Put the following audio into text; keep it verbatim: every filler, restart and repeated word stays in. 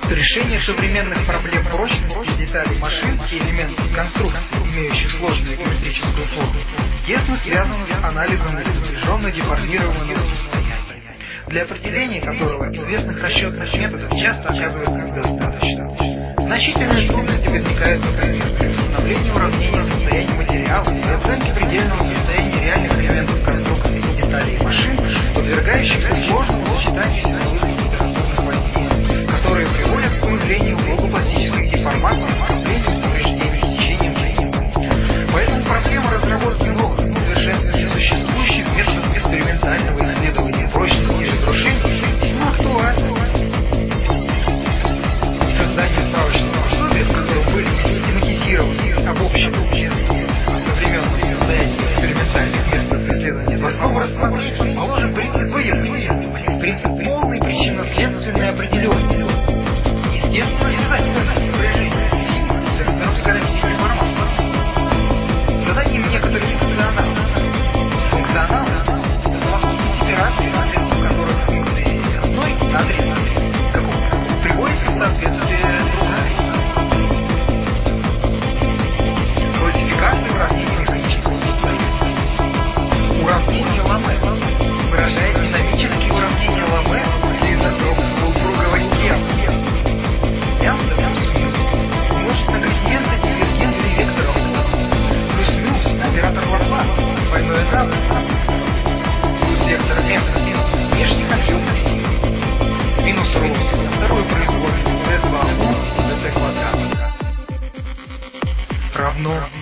что решение современных проблем прочности деталей машин и элементов конструкций, имеющих сложную геометрическую форму, тесно связано с анализом напряженно деформированного состояния, для определения которого известных расчетных методов часто оказывается недостаточно. Значительные трудности возникают, например, при установлении уравнения состояния материала и оценке предельного состояния реальных элементов конструкции и деталей машин, подвергающихся сложному сочетанию силовых и температурных воздействий, которые приводят к появлению логопластической деформации и накоплению повреждений с течением времени. Поэтому проблема разработки новых и совершенствования существующих методов экспериментального исследования прочности и разрушений весьма актуальна. Создание справочного пособия, в котором были систематизированы обобщенные учебники о современном состоянии экспериментальных методов исследования, в основу рассмотреть положен принцип взаимодействия, принцип полной причинно-следственной определенности, естественно связательности напряжения, сильности, векторов скорости деформации, заданием некоторых функционалов. Функционалность – это совокупность операций, посредством которых функции одной на отрезке какого-то приводится в соответствие другой. Классификация уравнений механического состояния. Уравнение Ламэ выражает динамические уравнения Ламэ для изотропов полукруговой темы. Лямбда плюс мюс умножить на градиенты дивергенции векторов плюс мюс оператор Лапласа, двойное W плюс вектор M внешних объемных сил минус ρ на вторую производную d два u dt квадрат равно